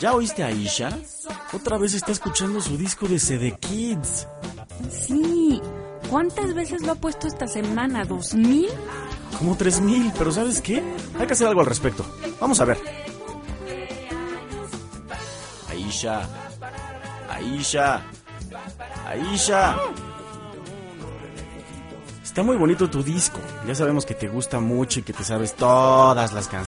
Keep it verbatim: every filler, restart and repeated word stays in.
¿Ya oíste a Aisha? Otra vez está escuchando su disco de C D Kids. Sí. ¿Cuántas veces lo ha puesto esta semana? ¿Dos mil? Como tres mil, pero ¿sabes qué? Hay que hacer algo al respecto. Vamos a ver. Aisha. Aisha. Aisha. Está muy bonito tu disco. Ya sabemos que te gusta mucho y que te sabes todas las canciones.